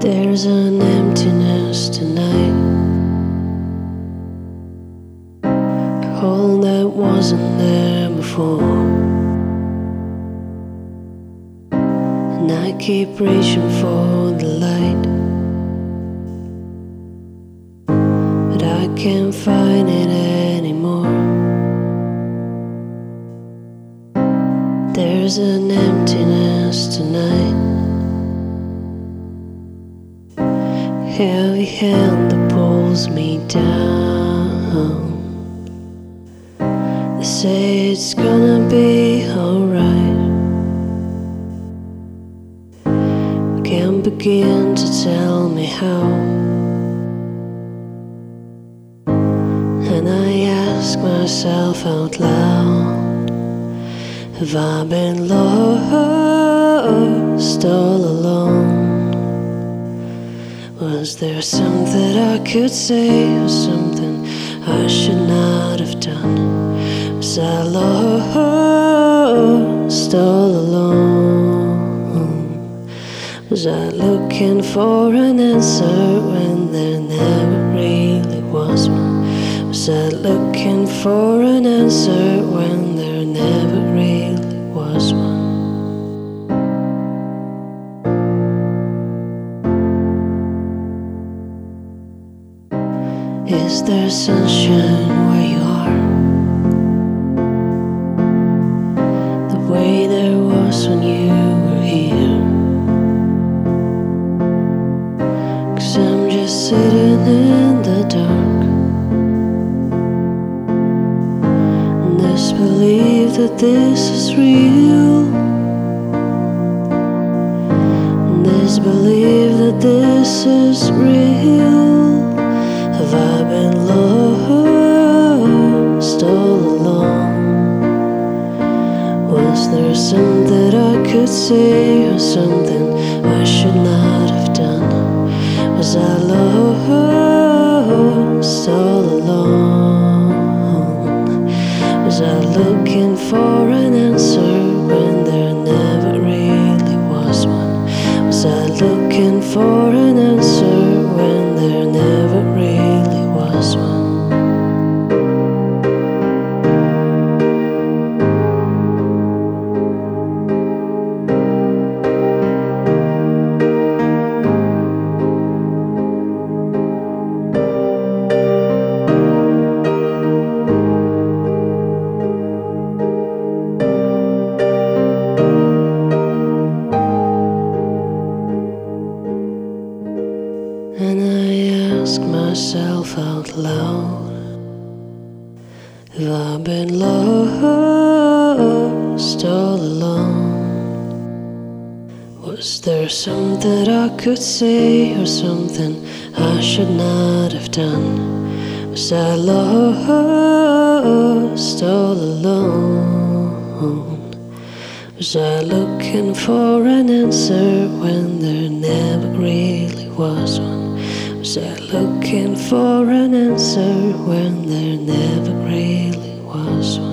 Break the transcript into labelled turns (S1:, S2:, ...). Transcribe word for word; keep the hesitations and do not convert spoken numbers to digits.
S1: There's an emptiness tonight, a hole that wasn't there before. And I keep reaching for the light, but I can't find it anymore. There's an emptiness tonight, heavy hand that pulls me down. They say it's gonna be alright. Can't begin to tell me how. And I ask myself out loud, have I been lost all alone? Was there something I could say, or something I should not have done? Was I lost all alone? Was I looking for an answer when there never really was one? Was I looking for an answer when there never really was one? Is there sunshine where you are? The way there was when you were here? 'Cause I'm just sitting in the dark, and disbelieve that this is real, and disbelieve that this is real. Have I been lost all along? Was there something I could say, or something I should not have done? Was I lost all alone? Was I looking for an answer when there never really was one? Was I looking for an answer when there never really was one? And I ask myself out loud, have I been lost all alone? Was there something I could say, or something I should not have done? Was I lost all alone? Was I looking for an answer when there never really was one? Was I looking for an answer when there never really was one?